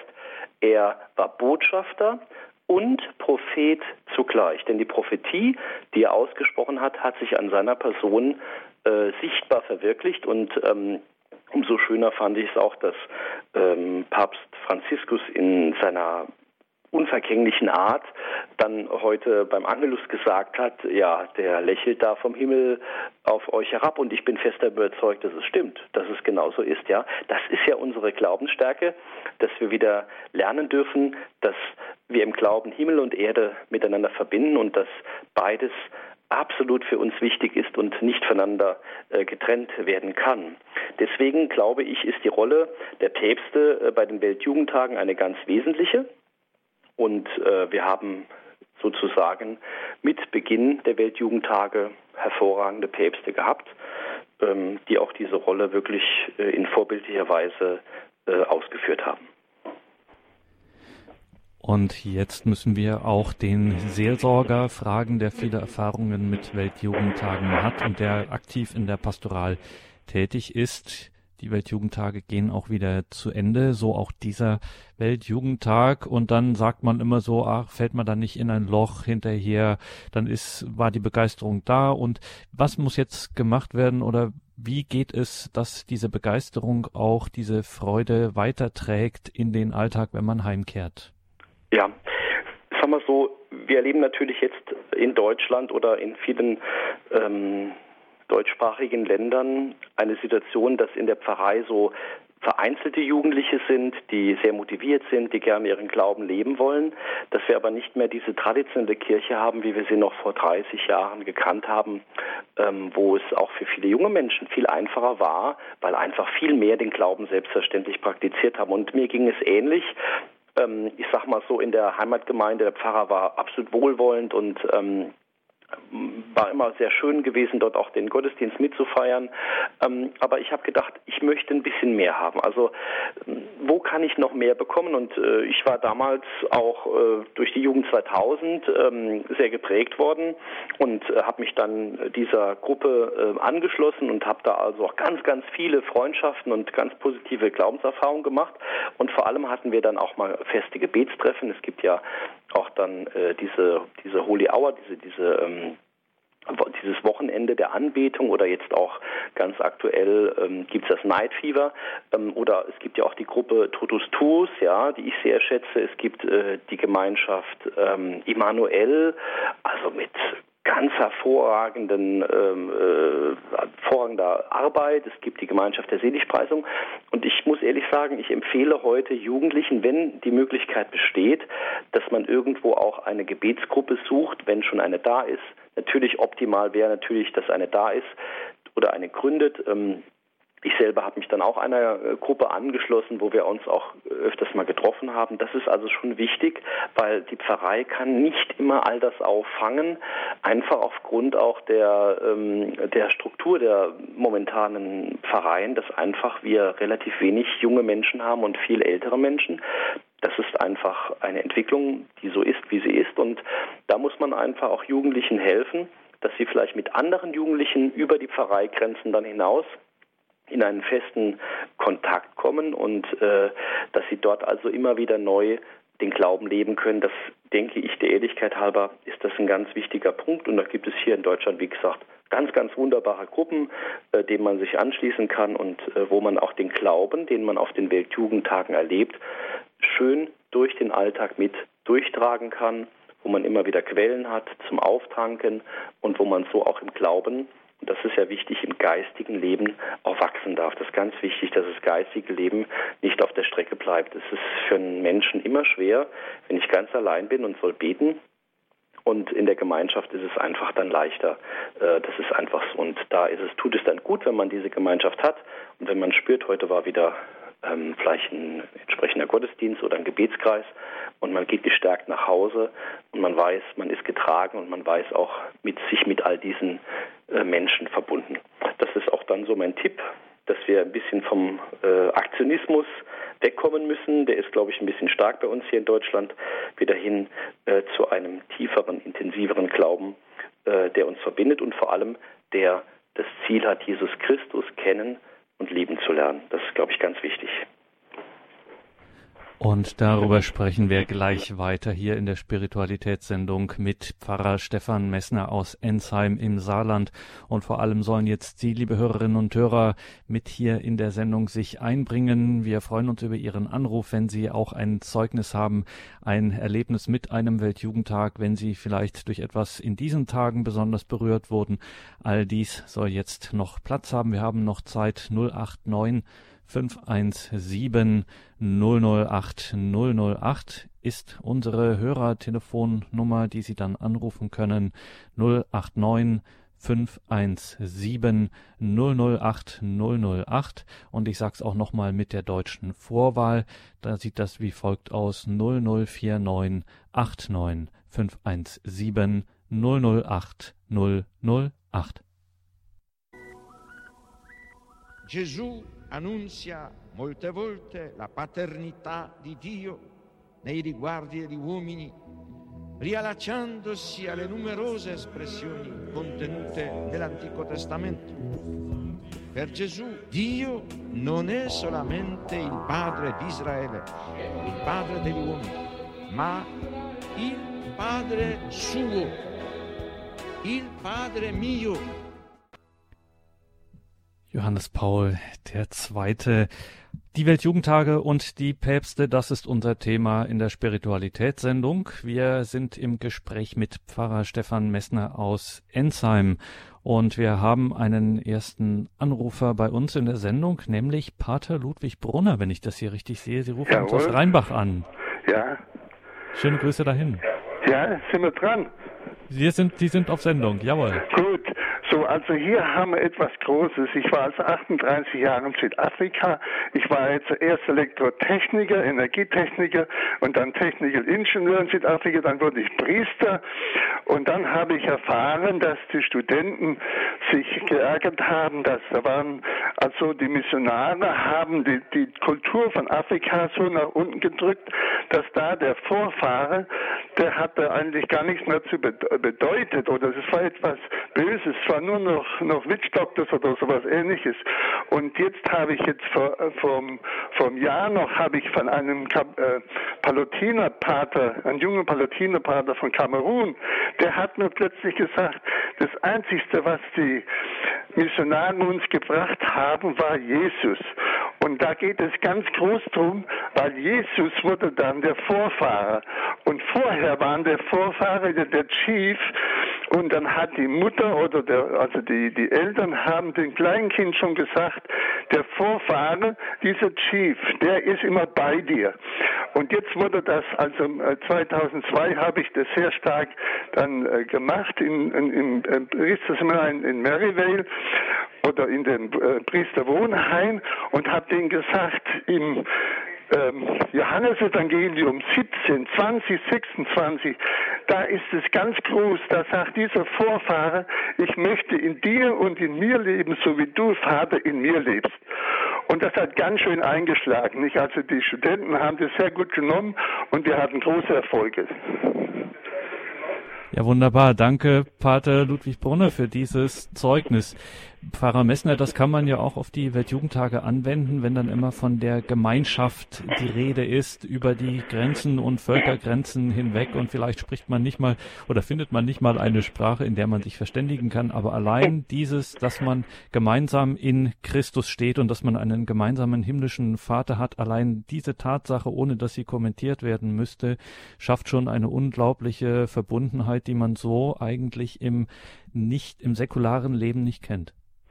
er war Botschafter und Prophet zugleich. Denn die Prophetie, die er ausgesprochen hat, hat sich an seiner Person äh, sichtbar verwirklicht. Und ähm, umso schöner fand ich es auch, dass ähm, Papst Franziskus in seiner unvergänglichen Art dann heute beim Angelus gesagt hat, ja, der lächelt da vom Himmel auf euch herab und ich bin fest überzeugt, dass es stimmt, dass es genauso ist, ja. Das ist ja unsere Glaubensstärke, dass wir wieder lernen dürfen, dass wir im Glauben Himmel und Erde miteinander verbinden und dass beides absolut für uns wichtig ist und nicht voneinander äh, getrennt werden kann. Deswegen glaube ich, ist die Rolle der Päpste äh, bei den Weltjugendtagen eine ganz wesentliche. Und äh, wir haben sozusagen mit Beginn der Weltjugendtage hervorragende Päpste gehabt, ähm, die auch diese Rolle wirklich äh, in vorbildlicher Weise äh, ausgeführt haben. Und jetzt müssen wir auch den Seelsorger fragen, der viele Erfahrungen mit Weltjugendtagen hat und der aktiv in der Pastoral tätig ist. Die Weltjugendtage gehen auch wieder zu Ende, so auch dieser Weltjugendtag. Und dann sagt man immer so, ach, fällt man da nicht in ein Loch hinterher, dann ist, war die Begeisterung da. Und was muss jetzt gemacht werden oder wie geht es, dass diese Begeisterung auch diese Freude weiterträgt in den Alltag, wenn man heimkehrt? Ja, sagen wir so, wir erleben natürlich jetzt in Deutschland oder in vielen ähm, deutschsprachigen Ländern eine Situation, dass in der Pfarrei so vereinzelte Jugendliche sind, die sehr motiviert sind, die gerne ihren Glauben leben wollen, dass wir aber nicht mehr diese traditionelle Kirche haben, wie wir sie noch vor dreißig Jahren gekannt haben, ähm, wo es auch für viele junge Menschen viel einfacher war, weil einfach viel mehr den Glauben selbstverständlich praktiziert haben. Und mir ging es ähnlich. Ähm, ich sag mal so, in der Heimatgemeinde, der Pfarrer war absolut wohlwollend und ähm, war immer sehr schön gewesen, dort auch den Gottesdienst mitzufeiern. Ähm, aber ich habe gedacht, ich möchte ein bisschen mehr haben. Also wo kann ich noch mehr bekommen? Und äh, ich war damals auch äh, durch die Jugend zweitausend ähm, sehr geprägt worden und äh, habe mich dann dieser Gruppe äh, angeschlossen und habe da also auch ganz, ganz viele Freundschaften und ganz positive Glaubenserfahrungen gemacht. Und vor allem hatten wir dann auch mal feste Gebetstreffen. Es gibt ja auch dann äh, diese diese Holy Hour, diese diese ähm, dieses Wochenende der Anbetung oder jetzt auch ganz aktuell ähm, gibt es das Night Fever ähm, oder es gibt ja auch die Gruppe Totus Tuus, ja, die ich sehr schätze. Es gibt äh, die Gemeinschaft ähm, Immanuel, also mit ganz hervorragenden, ähm, äh, hervorragender Arbeit. Es gibt die Gemeinschaft der Seligpreisung. Und ich muss ehrlich sagen, ich empfehle heute Jugendlichen, wenn die Möglichkeit besteht, dass man irgendwo auch eine Gebetsgruppe sucht, wenn schon eine da ist. Natürlich optimal wäre natürlich, dass eine da ist oder eine gründet. Ähm, Ich selber habe mich dann auch einer Gruppe angeschlossen, wo wir uns auch öfters mal getroffen haben. Das ist also schon wichtig, weil die Pfarrei kann nicht immer all das auffangen, einfach aufgrund auch der, ähm, der Struktur der momentanen Pfarreien, dass einfach wir relativ wenig junge Menschen haben und viel ältere Menschen. Das ist einfach eine Entwicklung, die so ist, wie sie ist, und da muss man einfach auch Jugendlichen helfen, dass sie vielleicht mit anderen Jugendlichen über die Pfarreigrenzen dann hinaus in einen festen Kontakt kommen und äh, dass sie dort also immer wieder neu den Glauben leben können. Das, denke ich, der Ehrlichkeit halber ist das ein ganz wichtiger Punkt, und da gibt es hier in Deutschland, wie gesagt, ganz, ganz wunderbare Gruppen, äh, denen man sich anschließen kann und äh, wo man auch den Glauben, den man auf den Weltjugendtagen erlebt, schön durch den Alltag mit durchtragen kann, wo man immer wieder Quellen hat zum Auftanken und wo man so auch im Glauben, und das ist ja wichtig, im geistigen Leben auch wachsen darf. Das ist ganz wichtig, dass das geistige Leben nicht auf der Strecke bleibt. Es ist für einen Menschen immer schwer, wenn ich ganz allein bin und soll beten. Und in der Gemeinschaft ist es einfach dann leichter. Das ist einfach so. Und da ist es, tut es dann gut, wenn man diese Gemeinschaft hat und wenn man spürt, heute war wieder ähm, vielleicht ein entsprechender Gottesdienst oder ein Gebetskreis und man geht gestärkt nach Hause und man weiß, man ist getragen und man weiß auch mit sich mit all diesen äh, Menschen verbunden. Das ist auch dann so mein Tipp, dass wir ein bisschen vom äh, Aktionismus wegkommen müssen. Der ist, glaube ich, ein bisschen stark bei uns hier in Deutschland, wieder hin äh, zu einem tieferen, intensiveren Glauben, äh, der uns verbindet und vor allem der das Ziel hat, Jesus Christus kennen und lieben zu lernen. Das ist, glaube ich, ganz wichtig. Und darüber sprechen wir gleich weiter hier in der Spiritualitätssendung mit Pfarrer Stefan Messner aus Ensheim im Saarland. Und vor allem sollen jetzt Sie, liebe Hörerinnen und Hörer, mit hier in der Sendung sich einbringen. Wir freuen uns über Ihren Anruf, wenn Sie auch ein Zeugnis haben, ein Erlebnis mit einem Weltjugendtag, wenn Sie vielleicht durch etwas in diesen Tagen besonders berührt wurden. All dies soll jetzt noch Platz haben. Wir haben noch Zeit. null acht neun fünf eins sieben null null acht null null acht ist unsere Hörertelefonnummer, die Sie dann anrufen können. null acht neun fünf eins sieben null null acht null null acht, und ich sag's auch nochmal mit der deutschen Vorwahl. Da sieht das wie folgt aus: null null vier neun acht neun fünf eins sieben null null acht null null acht. Gesù annunzia molte volte la paternità di Dio nei riguardi degli uomini, riallacciandosi alle numerose espressioni contenute nell'Antico Testamento. Per Gesù Dio non è solamente il Padre di Israele, il Padre degli uomini, ma il Padre suo, il Padre mio. Johannes Paul der Zweite. Die Weltjugendtage und die Päpste, das ist unser Thema in der Spiritualitätssendung. Wir sind im Gespräch mit Pfarrer Stefan Messner aus Ensheim und wir haben einen ersten Anrufer bei uns in der Sendung, nämlich Pater Ludwig Brunner, wenn ich das hier richtig sehe. Sie rufen Jawohl. uns aus Rheinbach an. Ja. Schöne Grüße dahin. Ja, sind wir dran? Sie sind, Sie sind auf Sendung, jawohl. Gut. So, also hier haben wir etwas Großes. Ich war also achtunddreißig Jahre in Südafrika. Ich war jetzt zuerst Elektrotechniker, Energietechniker und dann Technical-Ingenieur in Südafrika. Dann wurde ich Priester und dann habe ich erfahren, dass die Studenten sich geärgert haben, dass da waren, also die Missionare haben die, die Kultur von Afrika so nach unten gedrückt, dass da der Vorfahre, der hatte eigentlich gar nichts mehr zu bedeutet oder es war etwas Böses. Es war nur noch, noch Witch Doctors oder sowas Ähnliches. Und jetzt habe ich jetzt vor, vom, vom Jahr noch, habe ich von einem äh, Palutinerpater, einem jungen Palutinerpater von Kamerun, der hat mir plötzlich gesagt, das Einzigste, was die Missionare uns gebracht haben, war Jesus. Und da geht es ganz groß drum, weil Jesus wurde dann der Vorfahrer. Und vorher waren der Vorfahrer der, der Chief. Und dann hat die Mutter oder der, also die, die Eltern haben dem Kleinkind schon gesagt, der Vorfahrer, dieser Chief, der ist immer bei dir. Und jetzt wurde das, also zweitausendzwei habe ich das sehr stark dann äh, gemacht in, in, im Priesterseminar in, in Maryvale. oder in den äh, Priesterwohnheim und habe denen gesagt, im ähm, Johannesevangelium siebzehn, zwanzig, sechsundzwanzig, da ist es ganz groß, da sagt dieser Vorfahre, ich möchte in dir und in mir leben, so wie du, Vater, in mir lebst. Und das hat ganz schön eingeschlagen. Nicht? Also die Studenten haben das sehr gut genommen und wir hatten große Erfolge. Ja, wunderbar. Danke, Pater Ludwig Brunner, für dieses Zeugnis. Pfarrer Messner, das kann man ja auch auf die Weltjugendtage anwenden, wenn dann immer von der Gemeinschaft die Rede ist, über die Grenzen und Völkergrenzen hinweg, und vielleicht spricht man nicht mal oder findet man nicht mal eine Sprache, in der man sich verständigen kann, aber allein dieses, dass man gemeinsam in Christus steht und dass man einen gemeinsamen himmlischen Vater hat, allein diese Tatsache, ohne dass sie kommentiert werden müsste, schafft schon eine unglaubliche Verbundenheit, die man so eigentlich im nicht im säkularen Leben nicht kennt.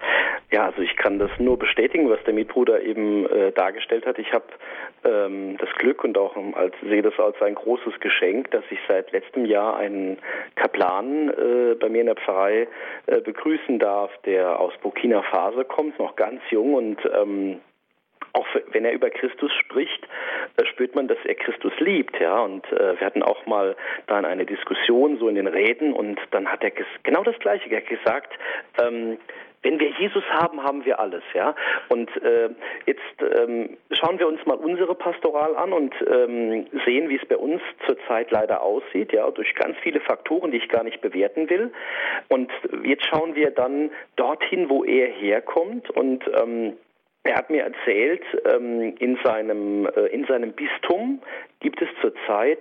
Ja, also ich kann das nur bestätigen, was der Mitbruder eben äh, dargestellt hat. Ich habe ähm, das Glück und auch als, sehe das als ein großes Geschenk, dass ich seit letztem Jahr einen Kaplan äh, bei mir in der Pfarrei äh, begrüßen darf, der aus Burkina Faso kommt, noch ganz jung, und ähm, auch wenn er über Christus spricht, äh, spürt man, dass er Christus liebt, ja. Und äh, wir hatten auch mal dann eine Diskussion so in den Reden, und dann hat er ges- genau das Gleiche er hat gesagt. Ähm, Wenn wir Jesus haben, haben wir alles, ja. Und äh, jetzt ähm, schauen wir uns mal unsere Pastoral an und ähm, sehen, wie es bei uns zurzeit leider aussieht, ja, durch ganz viele Faktoren, die ich gar nicht bewerten will. Und jetzt schauen wir dann dorthin, wo er herkommt, und ähm, er hat mir erzählt, ähm, in seinem äh, in seinem Bistum gibt es zurzeit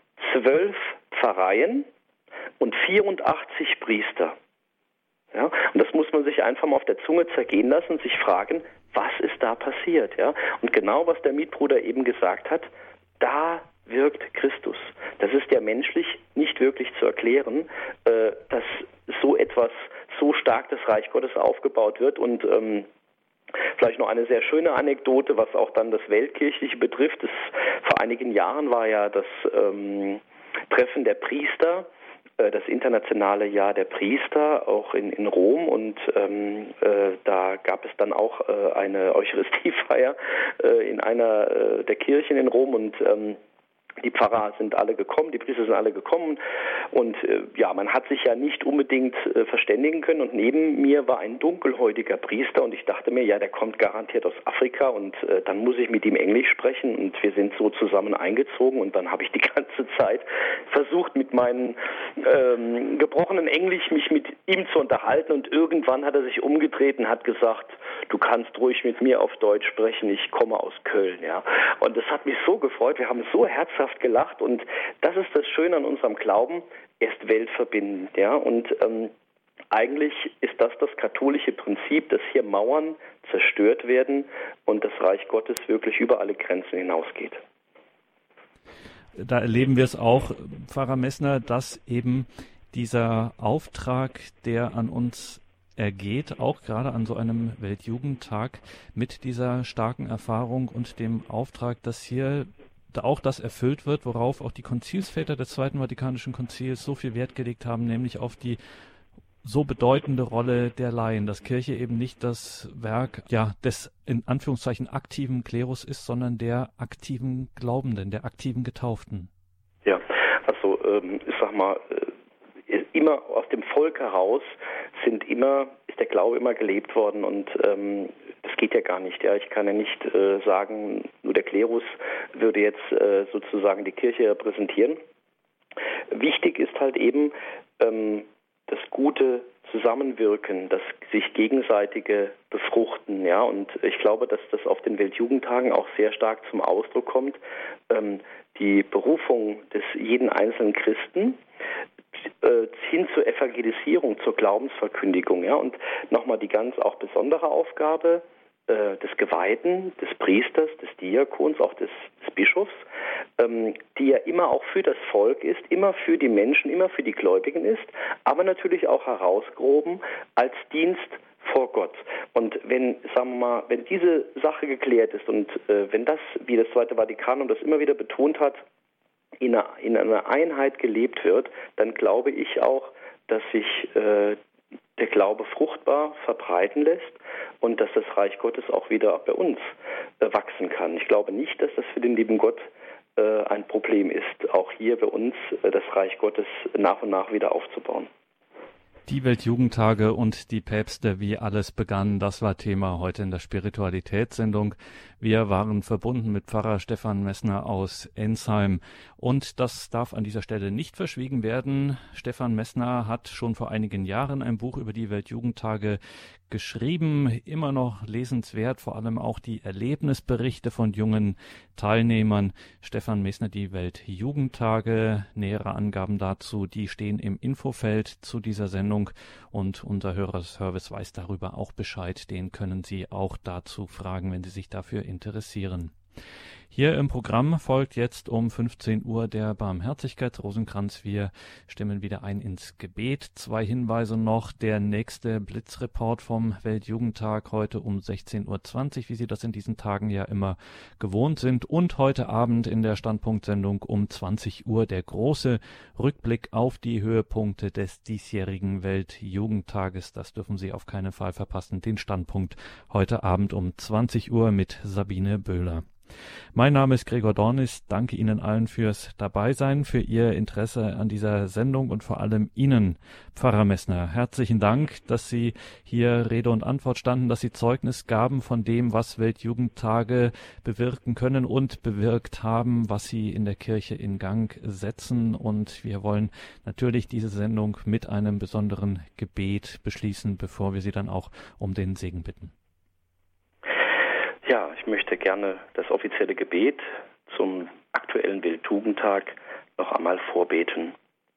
zwölf Pfarreien und vierundachtzig Priester. Ja, und das muss man sich einfach mal auf der Zunge zergehen lassen und sich fragen, was ist da passiert? Ja? Und genau, was der Mitbruder eben gesagt hat, da wirkt Christus. Das ist ja menschlich nicht wirklich zu erklären, äh, dass so etwas, so stark das Reich Gottes aufgebaut wird. Und ähm, vielleicht noch eine sehr schöne Anekdote, was auch dann das Weltkirchliche betrifft. Das, vor einigen Jahren war ja das ähm, Treffen der Priester, das internationale Jahr der Priester, auch in, in Rom, und ähm, äh, da gab es dann auch äh, eine Eucharistiefeier äh, in einer äh, der Kirchen in Rom, und ähm, die Pfarrer sind alle gekommen, die Priester sind alle gekommen, und äh, ja, man hat sich ja nicht unbedingt äh, verständigen können, und neben mir war ein dunkelhäutiger Priester, und ich dachte mir, ja, der kommt garantiert aus Afrika, und äh, dann muss ich mit ihm Englisch sprechen, und wir sind so zusammen eingezogen, und dann habe ich die ganze Zeit versucht, mit meinem ähm, gebrochenen Englisch mich mit ihm zu unterhalten, und irgendwann hat er sich umgedreht und hat gesagt, du kannst ruhig mit mir auf Deutsch sprechen, ich komme aus Köln, ja. Und das hat mich so gefreut, wir haben so herzhaft gelacht, und das ist das Schöne an unserem Glauben, er ist weltverbindend, ja, und ähm, eigentlich ist das das katholische Prinzip, dass hier Mauern zerstört werden und das Reich Gottes wirklich über alle Grenzen hinausgeht. Da erleben wir es auch, Pfarrer Messner, dass eben dieser Auftrag, der an uns ergeht, auch gerade an so einem Weltjugendtag, mit dieser starken Erfahrung und dem Auftrag, dass hier auch das erfüllt wird, worauf auch die Konzilsväter des Zweiten Vatikanischen Konzils so viel Wert gelegt haben, nämlich auf die so bedeutende Rolle der Laien, dass Kirche eben nicht das Werk ja des in Anführungszeichen aktiven Klerus ist, sondern der aktiven Glaubenden, der aktiven Getauften. Ja, also ähm, ich sag mal, äh, immer aus dem Volk heraus sind immer ist der Glaube immer gelebt worden, und ähm, das geht ja gar nicht. Ja, ich kann ja nicht äh, sagen, nur der Klerus würde jetzt äh, sozusagen die Kirche repräsentieren. Wichtig ist halt eben ähm, das gute Zusammenwirken, das sich gegenseitige Befruchten, ja, und ich glaube, dass das auf den Weltjugendtagen auch sehr stark zum Ausdruck kommt. Ähm, die Berufung des jeden einzelnen Christen äh, hin zur Evangelisierung, zur Glaubensverkündigung, ja, und nochmal die ganz auch besondere Aufgabe äh, des Geweihten, des Priesters, des Diakons, auch des, des Bischofs, ähm, die ja immer auch für das Volk ist, immer für die Menschen, immer für die Gläubigen ist, aber natürlich auch herausgehoben als Dienst vor Gott. Und wenn, sagen wir mal, wenn diese Sache geklärt ist und äh, wenn das, wie das Zweite Vatikanum das immer wieder betont hat, in einer, in einer Einheit gelebt wird, dann glaube ich auch, dass sich äh, der Glaube fruchtbar verbreiten lässt und dass das Reich Gottes auch wieder bei uns äh, wachsen kann. Ich glaube nicht, dass das für den lieben Gott äh, ein Problem ist, auch hier bei uns äh, das Reich Gottes nach und nach wieder aufzubauen. Die Weltjugendtage und die Päpste, wie alles begann, das war Thema heute in der Spiritualitätssendung. Wir waren verbunden mit Pfarrer Stefan Messner aus Ensheim. Und das darf an dieser Stelle nicht verschwiegen werden. Stefan Messner hat schon vor einigen Jahren ein Buch über die Weltjugendtage geschrieben, immer noch lesenswert, vor allem auch die Erlebnisberichte von jungen Teilnehmern. Stefan Messner, die Weltjugendtage, nähere Angaben dazu, die stehen im Infofeld zu dieser Sendung und unser Hörerservice weiß darüber auch Bescheid. Den können Sie auch dazu fragen, wenn Sie sich dafür interessieren. Hier im Programm folgt jetzt um fünfzehn Uhr der Barmherzigkeitsrosenkranz. Wir stimmen wieder ein ins Gebet. Zwei Hinweise noch. Der nächste Blitzreport vom Weltjugendtag heute um sechzehn Uhr zwanzig, wie Sie das in diesen Tagen ja immer gewohnt sind. Und heute Abend in der Standpunktsendung um zwanzig Uhr der große Rückblick auf die Höhepunkte des diesjährigen Weltjugendtages. Das dürfen Sie auf keinen Fall verpassen. Den Standpunkt heute Abend um zwanzig Uhr mit Sabine Böhler. Mein Name ist Gregor Dornis. Danke Ihnen allen fürs Dabeisein, für Ihr Interesse an dieser Sendung und vor allem Ihnen, Pfarrer Messner. Herzlichen Dank, dass Sie hier Rede und Antwort standen, dass Sie Zeugnis gaben von dem, was Weltjugendtage bewirken können und bewirkt haben, was Sie in der Kirche in Gang setzen. Und wir wollen natürlich diese Sendung mit einem besonderen Gebet beschließen, bevor wir Sie dann auch um den Segen bitten. Ja, ich möchte gerne das offizielle Gebet zum aktuellen Weltjugendtag noch einmal vorbeten.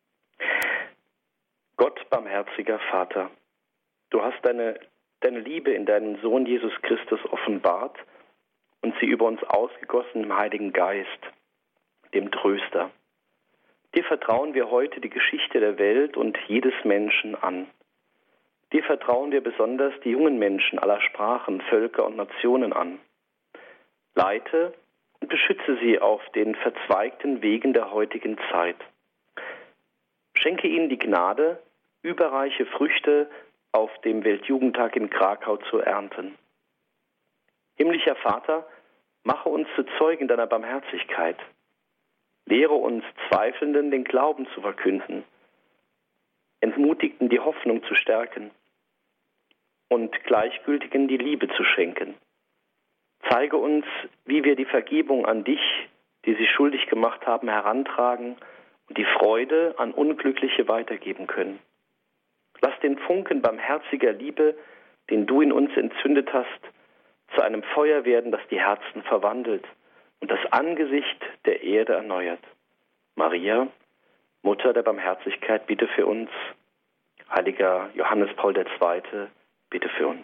Gott, barmherziger Vater, du hast deine, deine Liebe in deinem Sohn Jesus Christus offenbart und sie über uns ausgegossen im Heiligen Geist, dem Tröster. Dir vertrauen wir heute die Geschichte der Welt und jedes Menschen an. Dir vertrauen wir besonders die jungen Menschen aller Sprachen, Völker und Nationen an. Leite und beschütze sie auf den verzweigten Wegen der heutigen Zeit. Schenke ihnen die Gnade, überreiche Früchte auf dem Weltjugendtag in Krakau zu ernten. Himmlischer Vater, mache uns zu Zeugen deiner Barmherzigkeit. Lehre uns Zweifelnden den Glauben zu verkünden, Entmutigten die Hoffnung zu stärken und Gleichgültigen die Liebe zu schenken. Zeige uns, wie wir die Vergebung an dich, die sie schuldig gemacht haben, herantragen und die Freude an Unglückliche weitergeben können. Lass den Funken barmherziger Liebe, den du in uns entzündet hast, zu einem Feuer werden, das die Herzen verwandelt und das Angesicht der Erde erneuert. Maria, Mutter der Barmherzigkeit, bitte für uns. Heiliger Johannes Paul der Zweite, bitte für uns.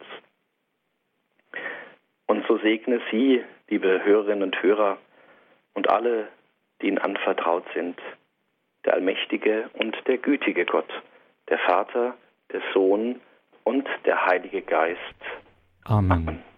Und so segne Sie, liebe Hörerinnen und Hörer, und alle, die Ihnen anvertraut sind, der allmächtige und der gütige Gott, der Vater, der Sohn und der Heilige Geist. Amen. Amen.